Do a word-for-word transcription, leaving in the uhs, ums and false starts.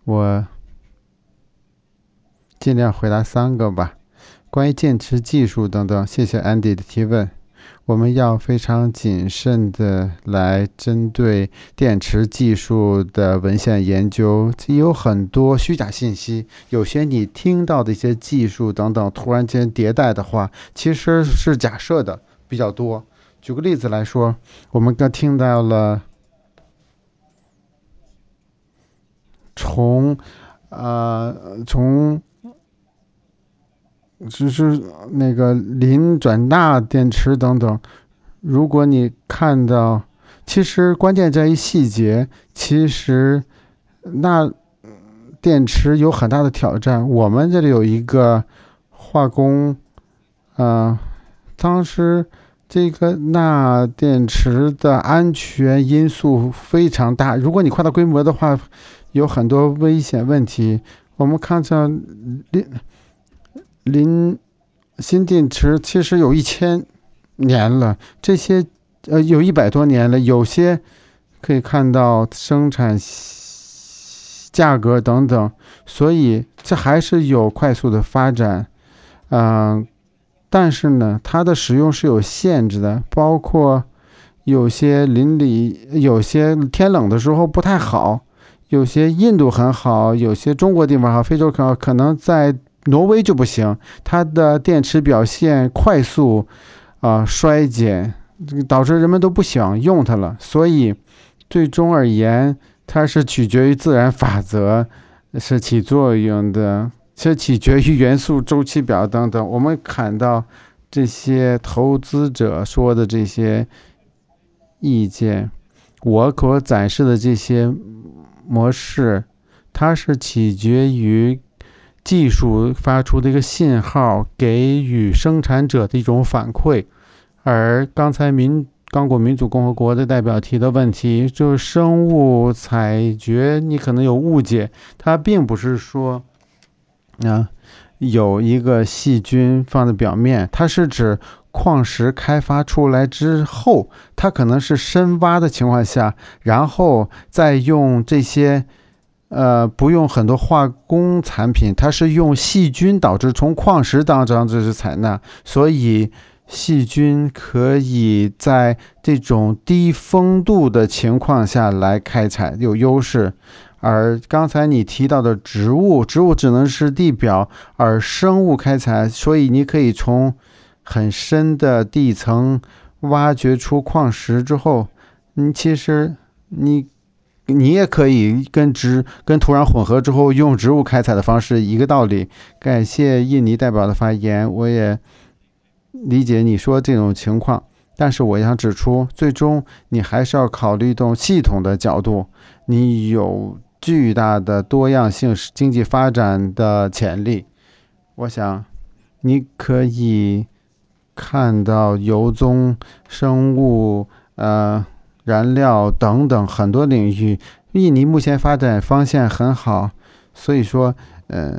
我尽量回答三个吧。关于电池技术等等，谢谢 Andy 的提问。我们要非常谨慎的来针对电池技术的文献研究，有很多虚假信息，有些你听到的一些技术等等突然间迭代的话，其实是假设的比较多。举个例子来说，我们刚听到了从呃从只是那个磷转钠电池等等，如果你看到，其实关键在于细节。其实钠电池有很大的挑战。我们这里有一个化工，呃，当时这个钠电池的安全因素非常大。如果你扩大规模的话，有很多危险问题。我们看到磷磷新电池其实有一千年了，这些呃有一百多年了，有些可以看到生产价格等等，所以这还是有快速的发展。嗯、呃，但是呢，它的使用是有限制的，包括有些邻里，有些天冷的时候不太好，有些印度很好，有些中国地方好，非洲很好，可能在挪威就不行，它的电池表现快速啊、呃、衰减，导致人们都不想用它了。所以最终而言，它是取决于自然法则，是起作用的，是取决于元素周期表等等。我们看到这些投资者说的这些意见，我所展示的这些模式，它是取决于技术发出的一个信号，给予生产者的一种反馈。而刚才民刚果民主共和国的代表提的问题，就是生物采掘，你可能有误解，它并不是说啊有一个细菌放在表面，它是指矿石开发出来之后，它可能是深挖的情况下，然后再用这些呃不用很多化工产品，它是用细菌导致从矿石当中这是采纳，所以细菌可以在这种低风度的情况下来开采，有优势。而刚才你提到的植物，植物只能是地表，而生物开采，所以你可以从很深的地层挖掘出矿石之后，你其实你你也可以跟植跟土壤混合之后用植物开采的方式一个道理。感谢印尼代表的发言，我也理解你说这种情况，但是我想指出，最终你还是要考虑到系统的角度，你有巨大的多样性经济发展的潜力。我想你可以看到油棕、生物、呃燃料等等很多领域，印尼目前发展方向很好，所以说，呃。